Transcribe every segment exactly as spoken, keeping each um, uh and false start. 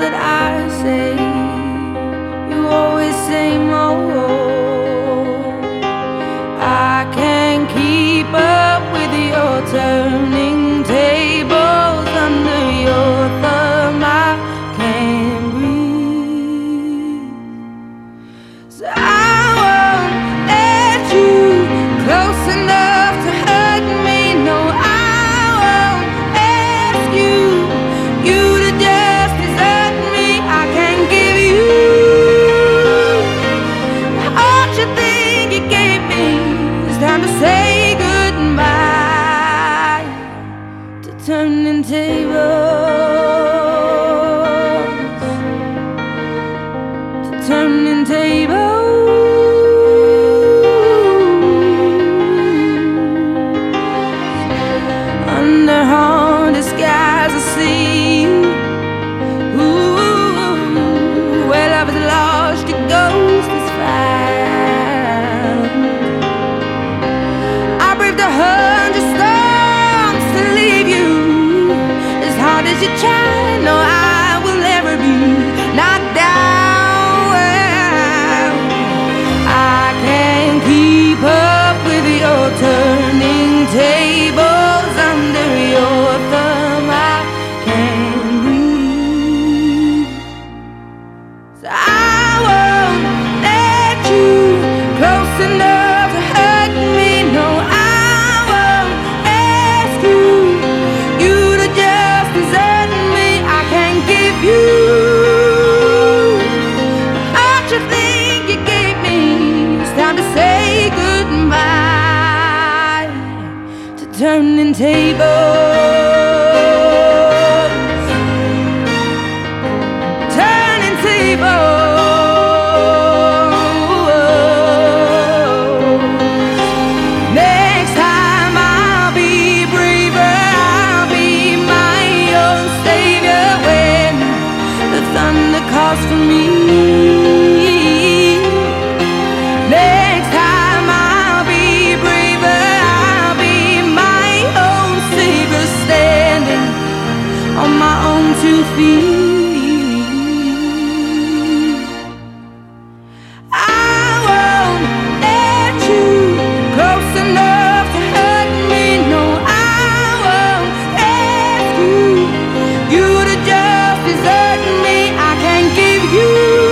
that I say, you always say more. I can't keep up with your turning tables under your thumb. I can't breathe, so I won't let you close enough to hurt me. No, I won't ask you, you to just desert me. I can't give you all you think you gave me. It's time to say goodbye to turning tables, to turning tables. Under haunted skies I see you. Ooh, where love is lost, your ghost is found. I braved a hundred storms to leave you. As hard as you try, no, I will never be knocked down. I can't keep up with your turning tables under your thumb. I can't breathe, so I won't let you close enough to hurt me. No, I won't ask you, you to just desert me. I can't give you all you think you gave me. It's time to say goodbye to turning tables, turning tables. Next time I'll be braver, I'll be my own savior when the thunder calls for me. Next time I'll be braver, I'll be my own savior, standing on my own two feet. I won't let you close enough to hurt me. No, I won't ask you, you to just desert me. I can't give you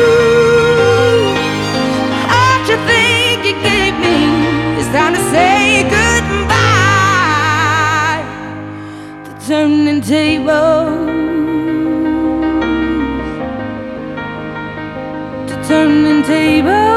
all you think you gave me. It's time to say goodbye to turning tables, to turning tables.